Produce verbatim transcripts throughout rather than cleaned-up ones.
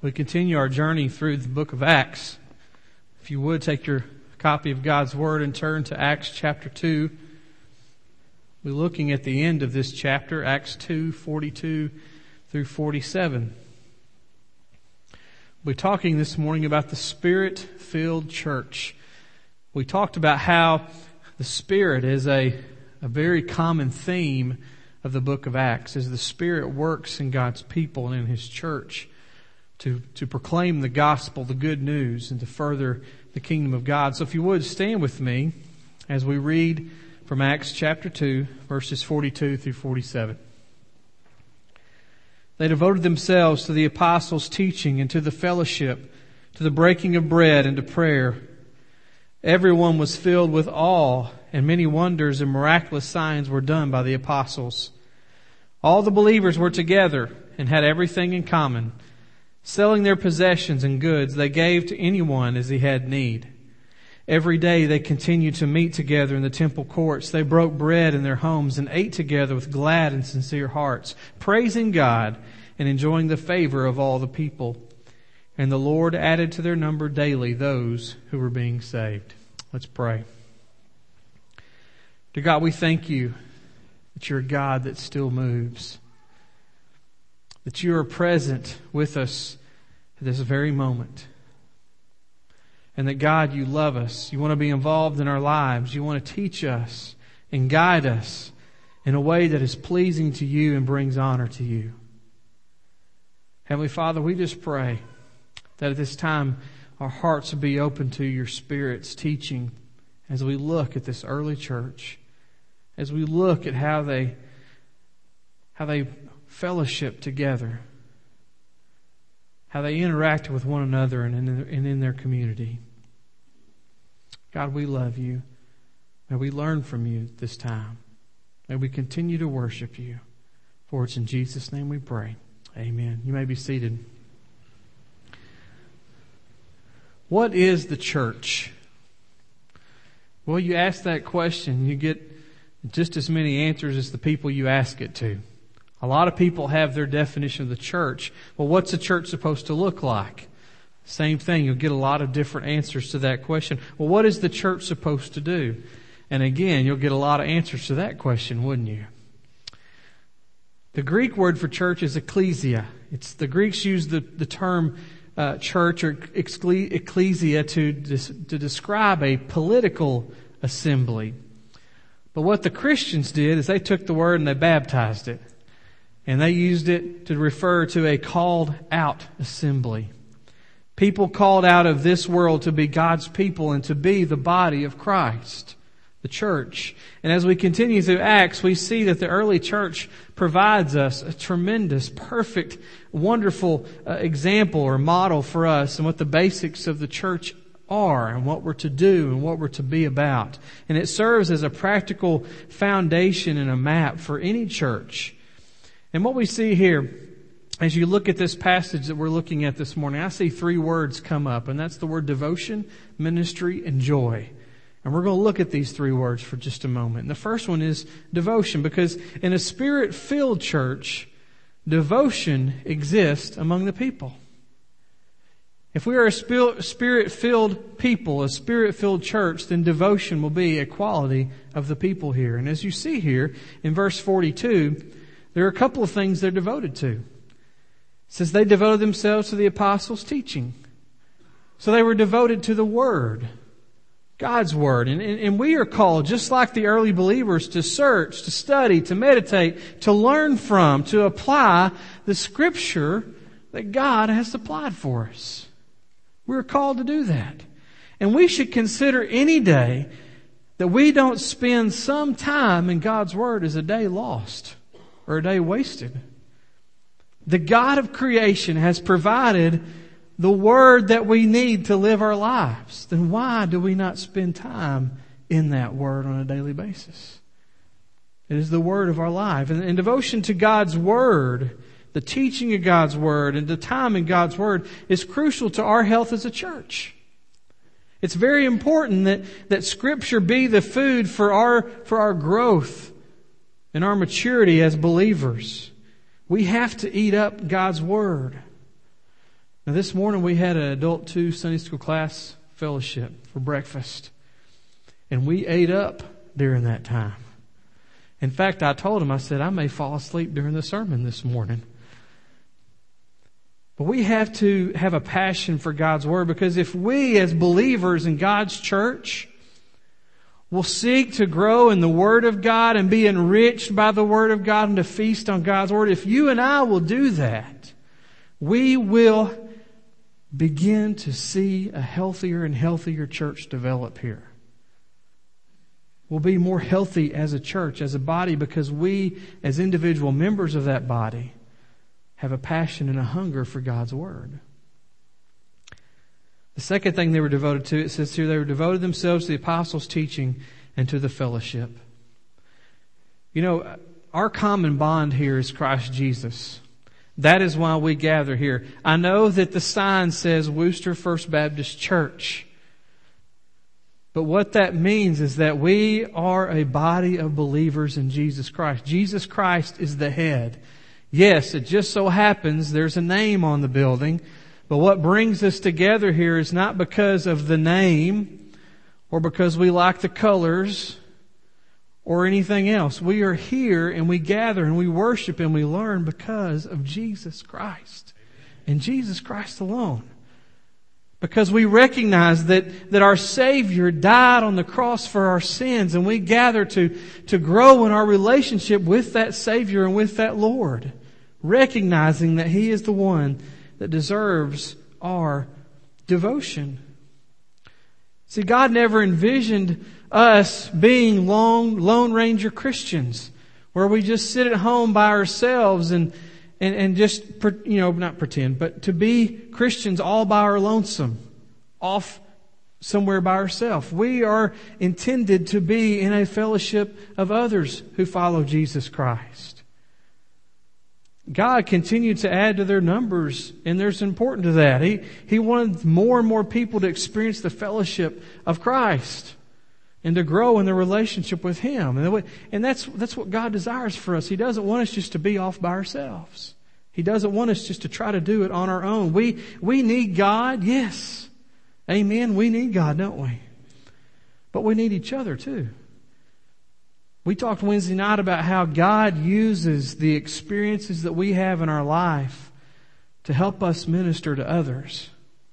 We continue our journey through the book of Acts. If you would, take your copy of God's Word and turn to Acts chapter two. We're looking at the end of this chapter, Acts two, forty-two through forty-seven. We're talking this morning about the Spirit-filled church. We talked about how the Spirit is a, a very common theme of the book of Acts, as the Spirit works in God's people and in His church to, to proclaim the gospel, the good news, and to further the kingdom of God. So if you would, stand with me as we read from Acts chapter two, verses forty-two through forty-seven. They devoted themselves to the apostles' teaching and to the fellowship, to the breaking of bread and to prayer. Everyone was filled with awe, and many wonders and miraculous signs were done by the apostles. All the believers were together and had everything in common. Selling their possessions and goods, they gave to anyone as he had need. Every day they continued to meet together in the temple courts. They broke bread in their homes and ate together with glad and sincere hearts, praising God and enjoying the favor of all the people. And the Lord added to their number daily those who were being saved. Let's pray. Dear God, we thank you that you're a God that still moves, that you are present with us at this very moment. And that God, you love us. You want to be involved in our lives. You want to teach us and guide us in a way that is pleasing to you and brings honor to you. Heavenly Father, we just pray that at this time our hearts will be open to your Spirit's teaching as we look at this early church, as we look at how they, how they fellowship together, how they interact with one another and in, and in their community. God, we love you. May we learn from you this time. May we continue to worship you. For it's in Jesus' name we pray. Amen. You may be seated. What is the church? Well, you ask that question, you get just as many answers as the people you ask it to. A lot of people have their definition of the church. Well, what's a church supposed to look like? Same thing. You'll get a lot of different answers to that question. Well, what is the church supposed to do? And again, you'll get a lot of answers to that question, wouldn't you? The Greek word for church is ecclesia. It's the Greeks use the, the term uh, church or ecclesia to, to describe a political assembly. But what the Christians did is they took the word and they baptized it. And they used it to refer to a called out assembly. People called out of this world to be God's people and to be the body of Christ, the church. And as we continue through Acts, we see that the early church provides us a tremendous, perfect, wonderful uh, example or model for us and what the basics of the church are and what we're to do and what we're to be about. And it serves as a practical foundation and a map for any church. And what we see here, as you look at this passage that we're looking at this morning, I see three words come up, and that's the word devotion, ministry, and joy. And we're going to look at these three words for just a moment. And the first one is devotion, because in a Spirit-filled church, devotion exists among the people. If we are a Spirit-filled people, a Spirit-filled church, then devotion will be a quality of the people here. And as you see here in verse forty-two, there are a couple of things they're devoted to. It says they devoted themselves to the apostles' teaching. So they were devoted to the Word, God's Word. And, and, and we are called, just like the early believers, to search, to study, to meditate, to learn from, to apply the Scripture that God has supplied for us. We're called to do that. And we should consider any day that we don't spend some time in God's Word as a day lost or a day wasted. The God of creation has provided the Word that we need to live our lives. Then why do we not spend time in that Word on a daily basis? It is the Word of our life. And, and devotion to God's Word, the teaching of God's Word, and the time in God's Word is crucial to our health as a church. It's very important that, that Scripture be the food for our, for our growth and our maturity as believers. We have to eat up God's Word. Now this morning we had an adult two Sunday school class fellowship for breakfast. And we ate up during that time. In fact, I told them, I said, I may fall asleep during the sermon this morning. But we have to have a passion for God's Word, because if we as believers in God's church will seek to grow in the Word of God and be enriched by the Word of God and to feast on God's Word, if you and I will do that, we will begin to see a healthier and healthier church develop here. We'll be more healthy as a church, as a body, because we, as individual members of that body, have a passion and a hunger for God's Word. The second thing they were devoted to, it says here, they were devoted themselves to the apostles' teaching and to the fellowship. You know, our common bond here is Christ Jesus. That is why we gather here. I know that the sign says Wooster First Baptist Church. But what that means is that we are a body of believers in Jesus Christ. Jesus Christ is the head. Yes, it just so happens there's a name on the building. But what brings us together here is not because of the name or because we like the colors or anything else. We are here and we gather and we worship and we learn because of Jesus Christ and Jesus Christ alone. Because we recognize that, that our Savior died on the cross for our sins, and we gather to, to grow in our relationship with that Savior and with that Lord, recognizing that He is the one that deserves our devotion. See, God never envisioned us being lone, Lone Ranger Christians, where we just sit at home by ourselves and And, and just, you know, not pretend, but to be Christians all by our lonesome, off somewhere by ourselves. We are intended to be in a fellowship of others who follow Jesus Christ. God continued to add to their numbers, and there's important to that. He, he wanted more and more people to experience the fellowship of Christ and to grow in the relationship with Him. And that's, that's what God desires for us. He doesn't want us just to be off by ourselves. He doesn't want us just to try to do it on our own. We, we need God, yes. Amen. We need God, don't we? But we need each other too. We talked Wednesday night about how God uses the experiences that we have in our life to help us minister to others.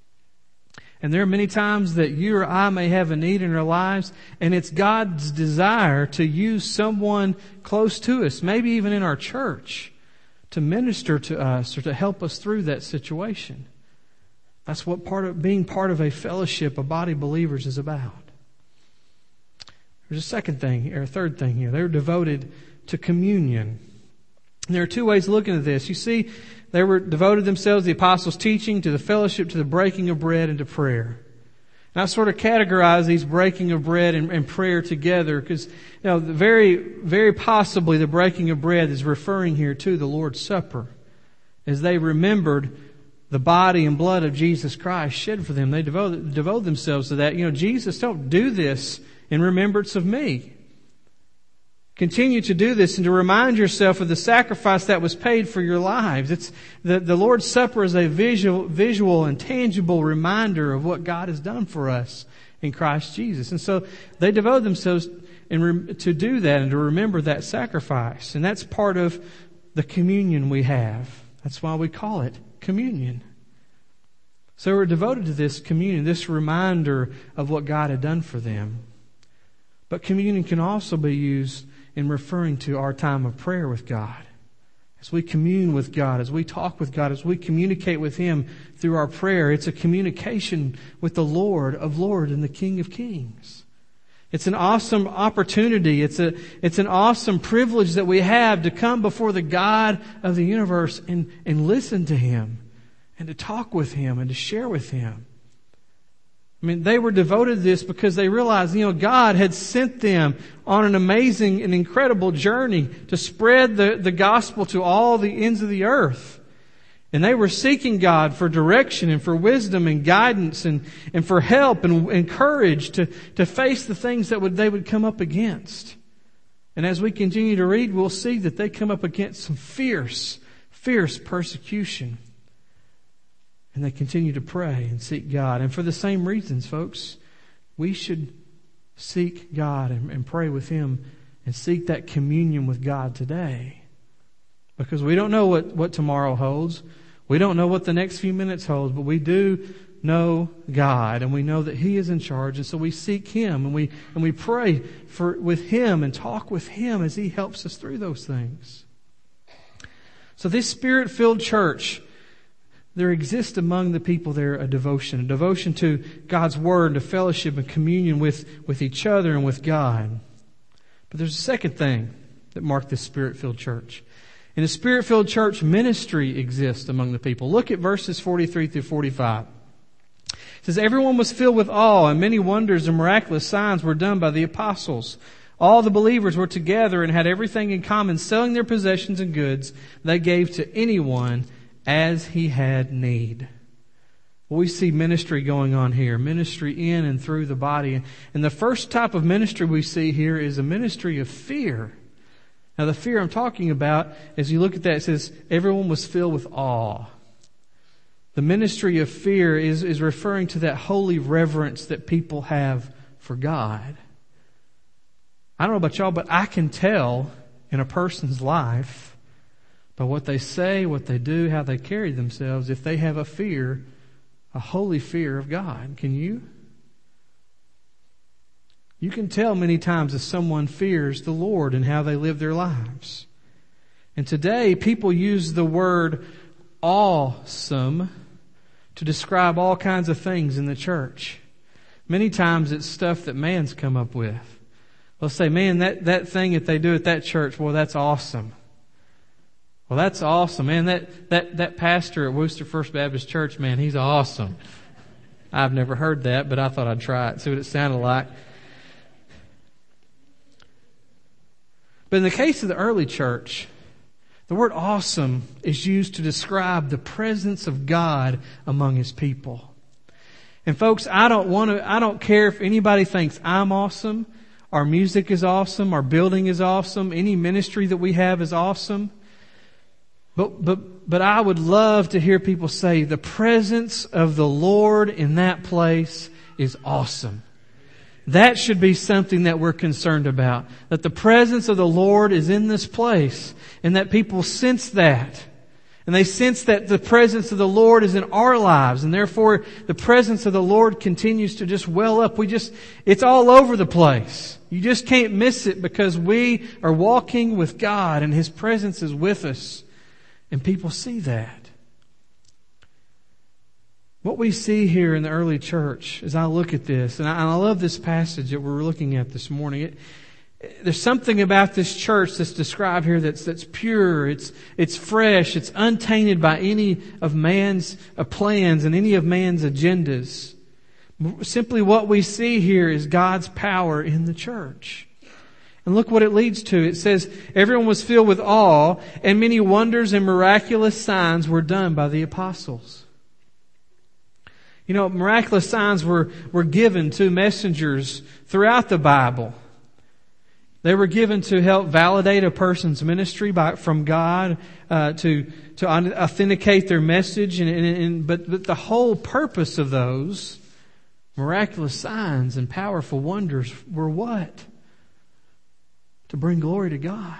And there are many times that you or I may have a need in our lives, and it's God's desire to use someone close to us, maybe even in our church, to minister to us or to help us through that situation. That's what part of being part of a fellowship, a body of believers, is about. There's a second thing, or a third thing here. They're devoted to communion. And there are two ways of looking at this. You see, they were devoted themselves to the apostles' teaching, to the fellowship, to the breaking of bread, and to prayer. And I sort of categorize these breaking of bread and, and prayer together because, you know, very, very possibly the breaking of bread is referring here to the Lord's Supper. As they remembered the body and blood of Jesus Christ shed for them, they devoted, devoted themselves to that. You know, Jesus, don't do this in remembrance of me. Continue to do this and to remind yourself of the sacrifice that was paid for your lives. It's the, the Lord's Supper is a visual, visual and tangible reminder of what God has done for us in Christ Jesus. And so they devote themselves in, to do that and to remember that sacrifice. And that's part of the communion we have. That's why we call it communion. So we're devoted to this communion, this reminder of what God had done for them. But communion can also be used in referring to our time of prayer with God. As we commune with God, as we talk with God, as we communicate with Him through our prayer, it's a communication with the Lord of Lords and the King of Kings. It's an awesome opportunity. It's a, it's an awesome privilege that we have to come before the God of the universe and, and listen to Him and to talk with Him and to share with Him. I mean, they were devoted to this because they realized, you know, God had sent them on an amazing and incredible journey to spread the, the gospel to all the ends of the earth. And they were seeking God for direction and for wisdom and guidance and, and for help and, and courage to, to face the things that would, they would come up against. And as we continue to read, we'll see that they come up against some fierce, fierce persecution. And And they continue to pray and seek God. And for the same reasons, folks, we should seek God and, and pray with Him and seek that communion with God today. Because we don't know what, what tomorrow holds. We don't know what the next few minutes holds, but we do know God, and we know that He is in charge, and so we seek Him, and we and we pray for with Him and talk with Him as He helps us through those things. So this Spirit-filled church, there exists among the people there a devotion, a devotion to God's Word, to fellowship and communion with, with each other and with God. But there's a second thing that marked this Spirit-filled church. In a Spirit-filled church, ministry exists among the people. Look at verses forty-three through forty-five. It says, everyone was filled with awe, and many wonders and miraculous signs were done by the apostles. All the believers were together and had everything in common, selling their possessions and goods they gave to anyone as he had need. We see ministry going on here, ministry in and through the body. And the first type of ministry we see here is a ministry of fear. Now the fear I'm talking about, as you look at that, it says everyone was filled with awe. The ministry of fear is, is referring to that holy reverence that people have for God. I don't know about y'all, but I can tell in a person's life by what they say, what they do, how they carry themselves, if they have a fear, a holy fear of God. Can you? You can tell many times if someone fears the Lord and how they live their lives. And today, people use the word awesome to describe all kinds of things in the church. Many times it's stuff that man's come up with. They'll say, man, that, that thing that they do at that church, well, that's awesome. Well, that's awesome, man. That, that, that pastor at Worcester First Baptist Church, man, he's awesome. I've never heard that, but I thought I'd try it, see what it sounded like. But in the case of the early church, the word awesome is used to describe the presence of God among His people. And folks, I don't want to, I don't care if anybody thinks I'm awesome, our music is awesome, our building is awesome, any ministry that we have is awesome. But, but, but I would love to hear people say the presence of the Lord in that place is awesome. That should be something that we're concerned about. That the presence of the Lord is in this place and that people sense that. And they sense that the presence of the Lord is in our lives and therefore the presence of the Lord continues to just well up. We just, it's all over the place. You just can't miss it because we are walking with God and His presence is with us. And people see that. What we see here in the early church, as I look at this, and I, and I love this passage that we're looking at this morning. It, there's something about this church that's described here that's that's pure. It's it's fresh. It's untainted by any of man's uh, plans and any of man's agendas. Simply, what we see here is God's power in the church. And look what it leads to. It says, everyone was filled with awe, and many wonders and miraculous signs were done by the apostles. You know, miraculous signs were, were given to messengers throughout the Bible. They were given to help validate a person's ministry by, from God, uh, to, to authenticate their message. And, and, and, but, but the whole purpose of those miraculous signs and powerful wonders were what? To bring glory to God.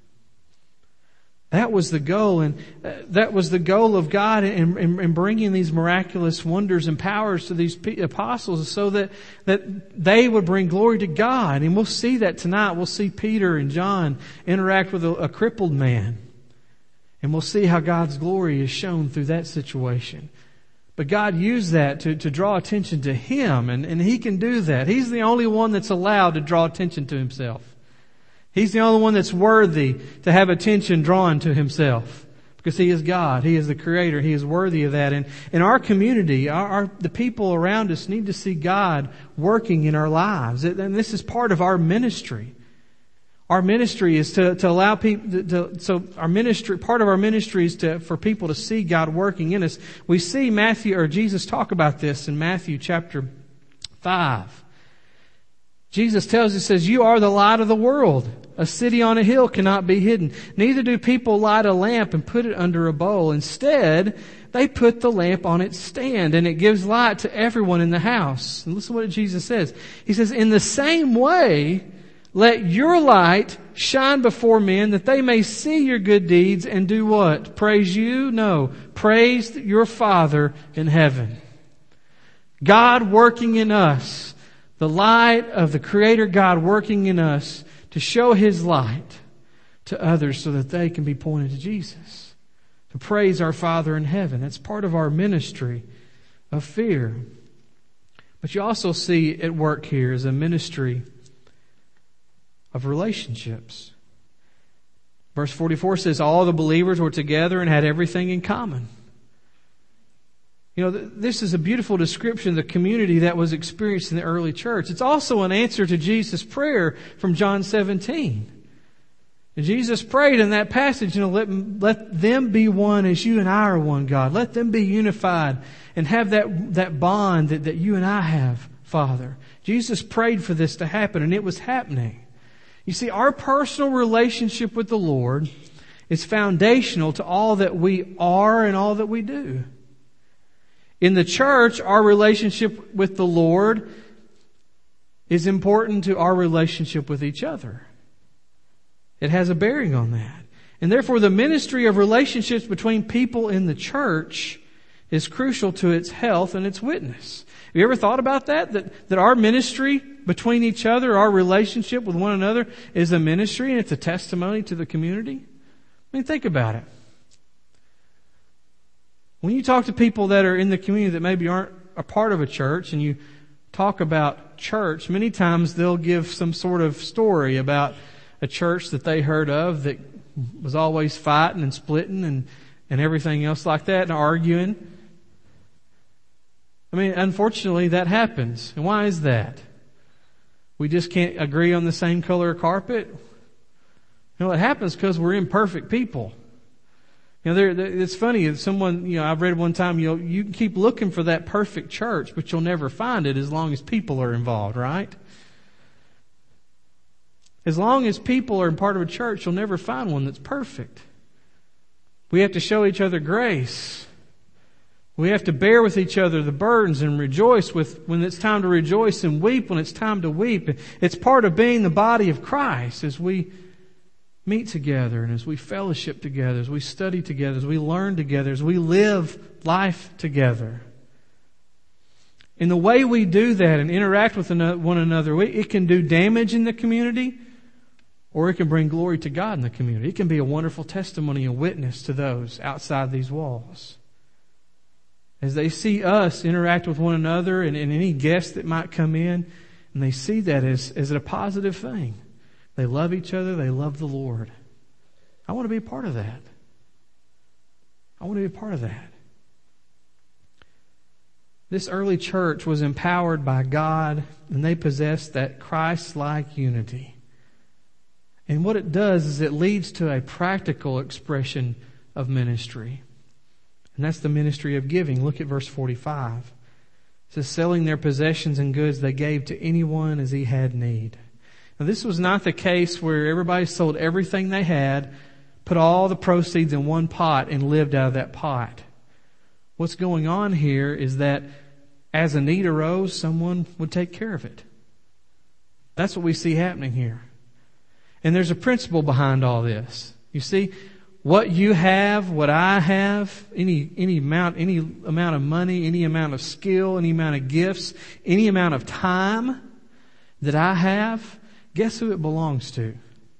That was the goal, and that was the goal of God in, in, in bringing these miraculous wonders and powers to these apostles so that, that they would bring glory to God. And we'll see that tonight. We'll see Peter and John interact with a, a crippled man. And we'll see how God's glory is shown through that situation. But God used that to, to draw attention to Him, and, and He can do that. He's the only one that's allowed to draw attention to Himself. He's the only one that's worthy to have attention drawn to Himself. Because He is God. He is the Creator. He is worthy of that. And in our community, our, our the people around us need to see God working in our lives. And this is part of our ministry. Our ministry is to, to allow people to, so our ministry, part of our ministry is to, for people to see God working in us. We see Matthew, or Jesus talk about this in Matthew chapter five. Jesus tells us, says, you are the light of the world. A city on a hill cannot be hidden. Neither do people light a lamp and put it under a bowl. Instead, they put the lamp on its stand, and it gives light to everyone in the house. And listen to what Jesus says. He says, in the same way, let your light shine before men, that they may see your good deeds and do what? Praise you? No. Praise your Father in heaven. God working in us. The light of the Creator God working in us to show His light to others so that they can be pointed to Jesus. To praise our Father in heaven. That's part of our ministry of fear. But you also see at work here is a ministry of relationships. Verse forty-four says, all the believers were together and had everything in common. You know, this is a beautiful description of the community that was experienced in the early church. It's also an answer to Jesus' prayer from John seventeen. And Jesus prayed in that passage, you know, let, let them be one as you and I are one, God. Let them be unified and have that, that bond that, that you and I have, Father. Jesus prayed for this to happen, and it was happening. You see, our personal relationship with the Lord is foundational to all that we are and all that we do. In the church, our relationship with the Lord is important to our relationship with each other. It has a bearing on that. And therefore, the ministry of relationships between people in the church is crucial to its health and its witness. Have you ever thought about that? That, that our ministry between each other, our relationship with one another is a ministry and it's a testimony to the community? I mean, think about it. When you talk to people that are in the community that maybe aren't a part of a church and you talk about church, many times they'll give some sort of story about a church that they heard of that was always fighting and splitting and, and everything else like that and arguing. I mean, unfortunately, that happens. And why is that? We just can't agree on the same color of carpet? You know, it happens because we're imperfect people. You know, there, there, it's funny. If someone, you know, I've read one time, you know, you can keep looking for that perfect church, but you'll never find it as long as people are involved, right? As long as people are part of a church, you'll never find one that's perfect. We have to show each other grace. We have to bear with each other the burdens and rejoice with when it's time to rejoice and weep when it's time to weep. It's part of being the body of Christ as we meet together and as we fellowship together, as we study together, as we learn together, as we live life together. In the way we do that and interact with one another, it can do damage in the community or it can bring glory to God in the community. It can be a wonderful testimony and witness to those outside these walls. As they see us interact with one another and, and any guests that might come in, and they see that as, as a positive thing. They love each other. They love the Lord. I want to be a part of that. I want to be a part of that. This early church was empowered by God, and they possessed that Christ-like unity. And what it does is it leads to a practical expression of ministry. And that's the ministry of giving. Look at verse forty-five. It says, selling their possessions and goods they gave to anyone as he had need. Now, this was not the case where everybody sold everything they had, put all the proceeds in one pot, and lived out of that pot. What's going on here is that as a need arose, someone would take care of it. That's what we see happening here. And there's a principle behind all this. You see, what you have, what I have, any any amount, any amount of money, any amount of skill, any amount of gifts, any amount of time that I have, guess who it belongs to?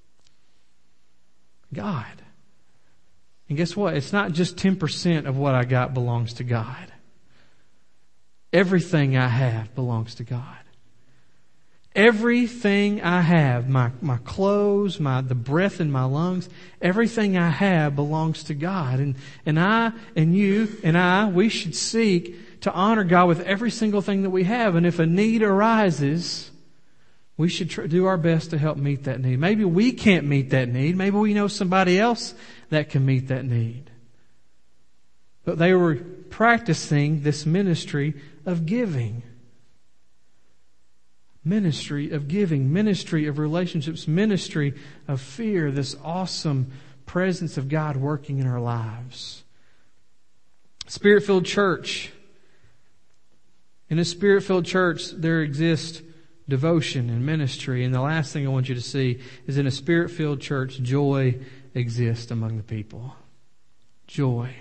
God. And guess what? It's not just ten percent of what I got belongs to God. Everything I have belongs to God. Everything I have, my, my clothes, my, the breath in my lungs, everything I have belongs to God. And, and I and you and I, we should seek to honor God with every single thing that we have. And if a need arises, we should tr- do our best to help meet that need. Maybe we can't meet that need. Maybe we know somebody else that can meet that need. But they were practicing this ministry of giving. ministry of giving, ministry of relationships, ministry of fear, this awesome presence of God working in our lives. Spirit-filled church. In a Spirit-filled church, there exists devotion and ministry. And the last thing I want you to see is in a Spirit-filled church, joy exists among the people. Joy.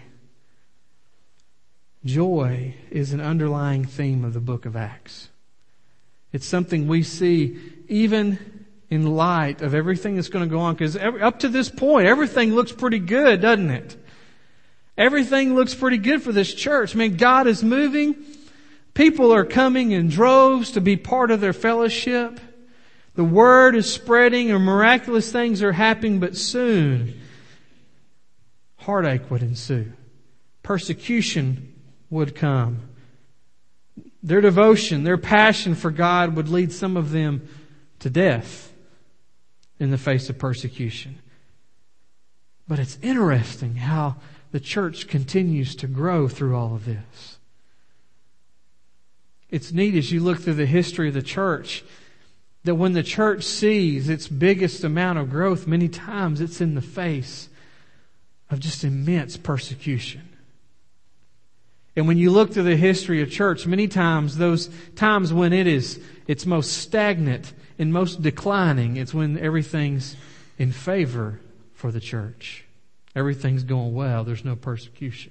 Joy is an underlying theme of the book of Acts. It's something we see even in light of everything that's going to go on. Because up to this point, everything looks pretty good, doesn't it? Everything looks pretty good for this church. I mean, God is moving. People are coming in droves to be part of their fellowship. The word is spreading and miraculous things are happening, but soon heartache would ensue. Persecution would come. Their devotion, their passion for God would lead some of them to death in the face of persecution. But it's interesting how the church continues to grow through all of this. It's neat as you look through the history of the church that when the church sees its biggest amount of growth, many times it's in the face of just immense persecution. And when you look through the history of church, many times those times when it is it's most stagnant and most declining, it's when everything's in favor for the church. Everything's going well. There's no persecution.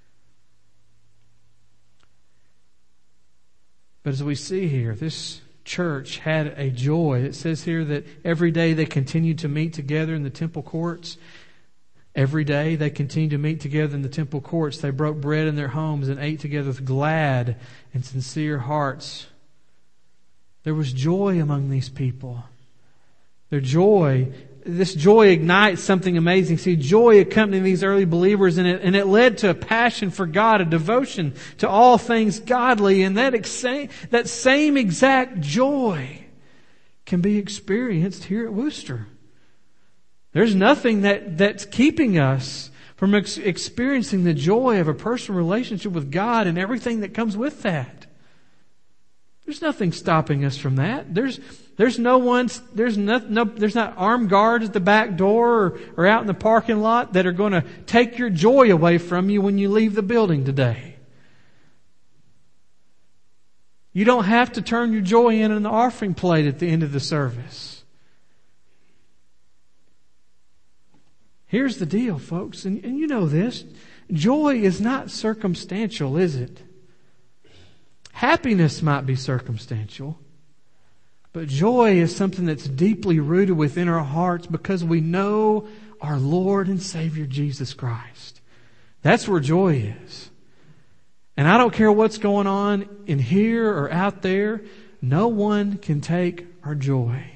But as we see here, this church had a joy. It says here that every day they continued to meet together in the temple courts. Every day they continued to meet together in the temple courts. They broke bread in their homes and ate together with glad and sincere hearts. There was joy among these people. Their joy, this joy ignites something amazing. See, joy accompanied these early believers, and it, and it led to a passion for God, a devotion to all things godly. And that, exa- that same exact joy can be experienced here at Worcester. There's nothing that, that's keeping us from ex- experiencing the joy of a personal relationship with God and everything that comes with that. There's nothing stopping us from that. There's there's no one there's no, no there's not armed guards at the back door or, or out in the parking lot that are going to take your joy away from you when you leave the building today. You don't have to turn your joy in on the offering plate at the end of the service. Here's the deal, folks, and, and you know this. Joy is not circumstantial, is it? Happiness might be circumstantial, but joy is something that's deeply rooted within our hearts because we know our Lord and Savior Jesus Christ. That's where joy is. And I don't care what's going on in here or out there, no one can take our joy.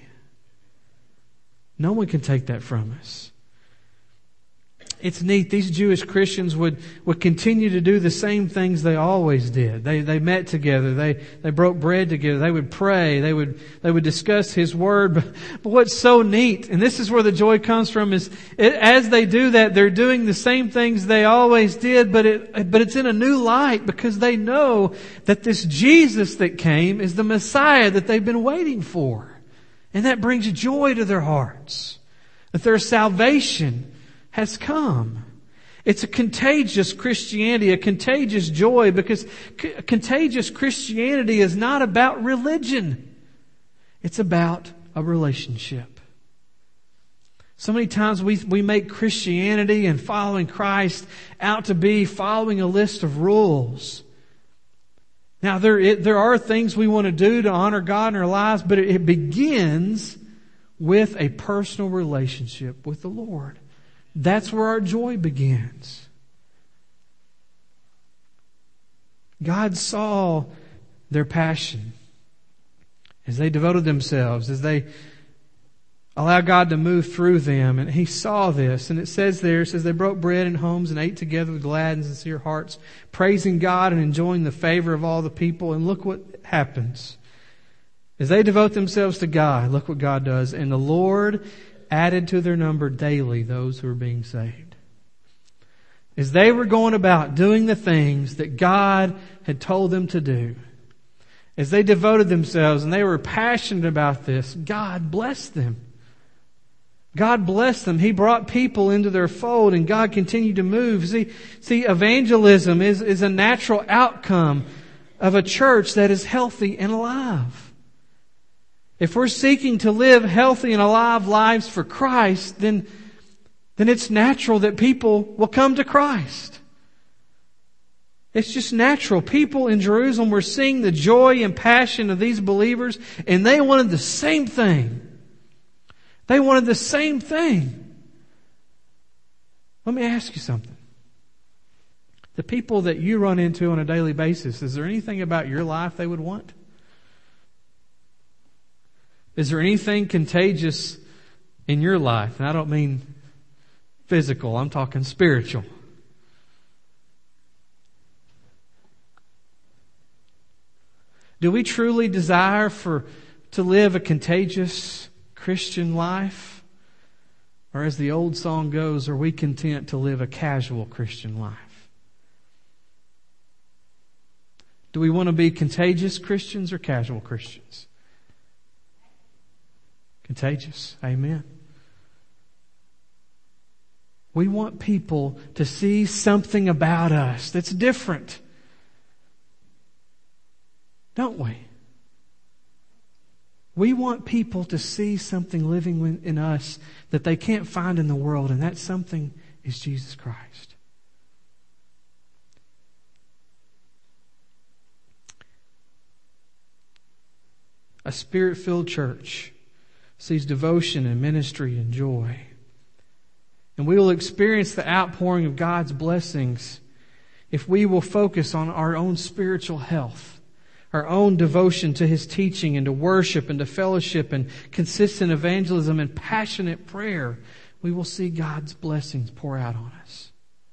No one can take that from us. It's neat. These Jewish Christians would, would continue to do the same things they always did. They they met together. They they broke bread together. They would pray. They would they would discuss His Word. But, but what's so neat, and this is where the joy comes from, is it, as they do that, they're doing the same things they always did, but it but it's in a new light because they know that this Jesus that came is the Messiah that they've been waiting for, and that brings joy to their hearts. That their salvation has come. It's a contagious Christianity, a contagious joy, because c- contagious Christianity is not about religion. It's about a relationship. So many times we, we make Christianity and following Christ out to be following a list of rules. Now there, it, there are things we want to do to honor God in our lives, but it, it begins with a personal relationship with the Lord. That's where our joy begins. God saw their passion as they devoted themselves, as they allowed God to move through them. And He saw this. And it says there, it says they broke bread in homes and ate together with glad and sincere hearts, praising God and enjoying the favor of all the people. And look what happens. As they devote themselves to God, look what God does. And the Lord added to their number daily those who were being saved. As they were going about doing the things that God had told them to do, as they devoted themselves and they were passionate about this, God blessed them. God blessed them. He brought people into their fold and God continued to move. See, see evangelism is, is a natural outcome of a church that is healthy and alive. If we're seeking to live healthy and alive lives for Christ, then, then it's natural that people will come to Christ. It's just natural. People in Jerusalem were seeing the joy and passion of these believers, and they wanted the same thing. They wanted the same thing. Let me ask you something. The people that you run into on a daily basis, is there anything about your life they would want? Is there anything contagious in your life? And I don't mean physical, I'm talking spiritual. Do we truly desire for to live a contagious Christian life? Or as the old song goes, are we content to live a casual Christian life? Do we want to be contagious Christians or casual Christians? Contagious. Amen. We want people to see something about us that's different. Don't we? We want people to see something living in us that they can't find in the world, and that something is Jesus Christ. A Spirit-filled church sees devotion and ministry and joy. And we will experience the outpouring of God's blessings if we will focus on our own spiritual health, our own devotion to His teaching and to worship and to fellowship and consistent evangelism and passionate prayer. We will see God's blessings pour out on us.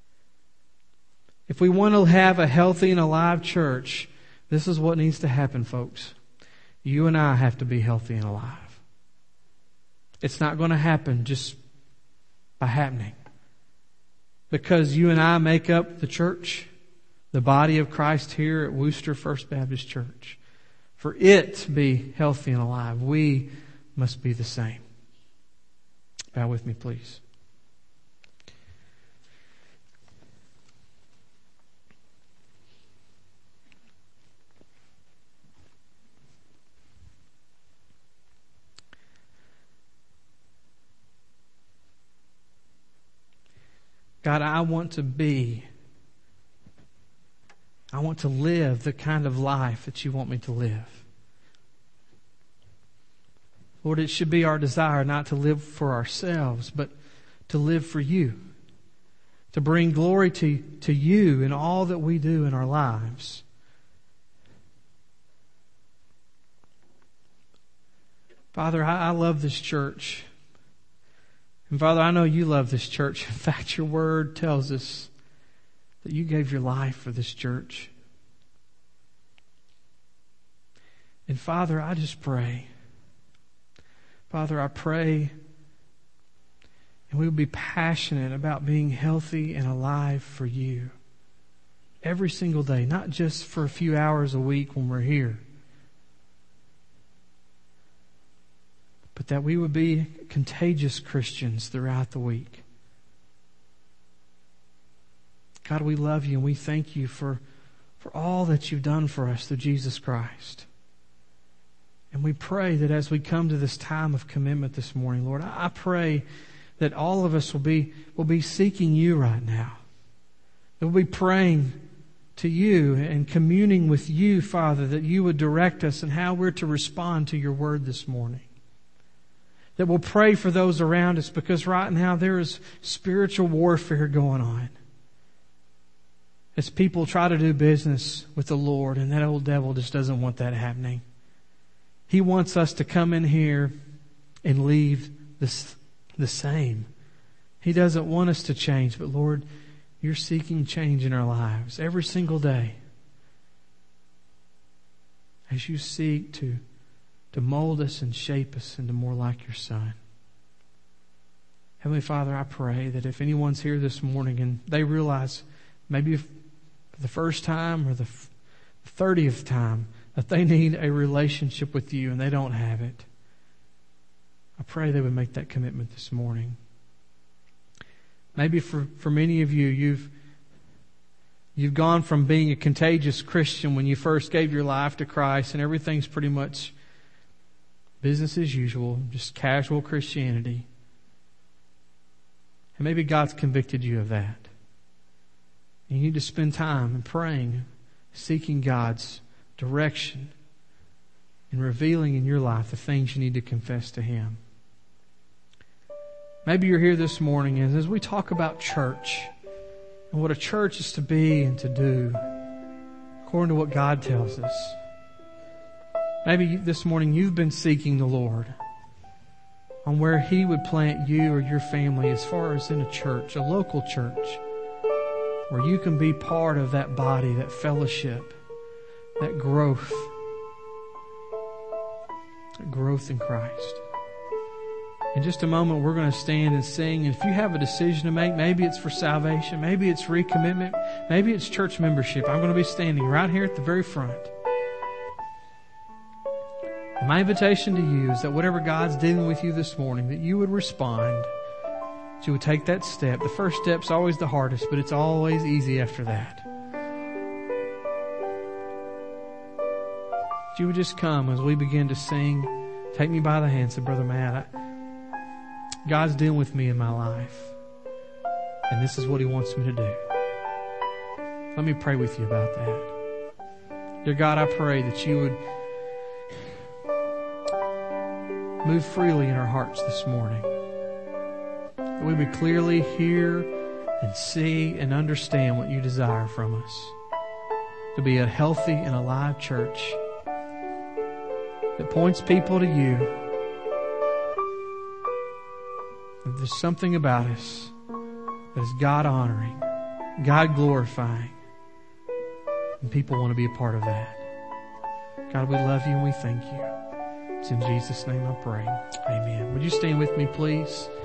If we want to have a healthy and alive church, this is what needs to happen, folks. You and I have to be healthy and alive. It's not going to happen just by happening. Because you and I make up the church, the body of Christ here at Worcester First Baptist Church. For it to be healthy and alive, we must be the same. Bow with me, please. God, I want to be I want to live the kind of life that you want me to live. Lord, it should be our desire not to live for ourselves, but to live for you. To bring glory to, to you in all that we do in our lives. Father, I, I love this church. And Father, I know you love this church. In fact, your word tells us that you gave your life for this church. And Father, I just pray. Father, I pray and we will be passionate about being healthy and alive for you every single day, not just for a few hours a week when we're here, but that we would be contagious Christians throughout the week. God, we love you and we thank you for, for all that you've done for us through Jesus Christ. And we pray that as we come to this time of commitment this morning, Lord, I pray that all of us will be, will be seeking you right now. That we'll be praying to you and communing with you, Father, that you would direct us in how we're to respond to your word this morning. That we'll pray for those around us, because right now there is spiritual warfare going on. As people try to do business with the Lord, and that old devil just doesn't want that happening. He wants us to come in here and leave this the same. He doesn't want us to change, but Lord, you're seeking change in our lives every single day. As you seek to, to mold us and shape us into more like your Son. Heavenly Father, I pray that if anyone's here this morning and they realize maybe if for the first time or the thirtieth time that they need a relationship with you and they don't have it. I pray they would make that commitment this morning. Maybe for, for many of you, you've You've gone from being a contagious Christian when you first gave your life to Christ and everything's pretty much business as usual, just casual Christianity. And maybe God's convicted you of that. You need to spend time in praying, seeking God's direction, and revealing in your life the things you need to confess to Him. Maybe you're here this morning, and as we talk about church, and what a church is to be and to do according to what God tells us. Maybe this morning you've been seeking the Lord on where He would plant you or your family as far as in a church, a local church, where you can be part of that body, that fellowship, that growth, that growth in Christ. In just a moment, we're going to stand and sing. And if you have a decision to make, maybe it's for salvation, maybe it's recommitment, maybe it's church membership, I'm going to be standing right here at the very front. And my invitation to you is that whatever God's dealing with you this morning, that you would respond, that you would take that step. The first step's always the hardest, but it's always easy after that. That you would just come as we begin to sing. Take me by the hand, said Brother Matt. I, God's dealing with me in my life. And this is what He wants me to do. Let me pray with you about that. Dear God, I pray that you would move freely in our hearts this morning. That we would clearly hear and see and understand what you desire from us. To be a healthy and alive church that points people to you. There's something about us that is God honoring, God glorifying, and people want to be a part of that. God, we love you and we thank you. It's in Jesus' name I pray. Amen. Would you stand with me, please?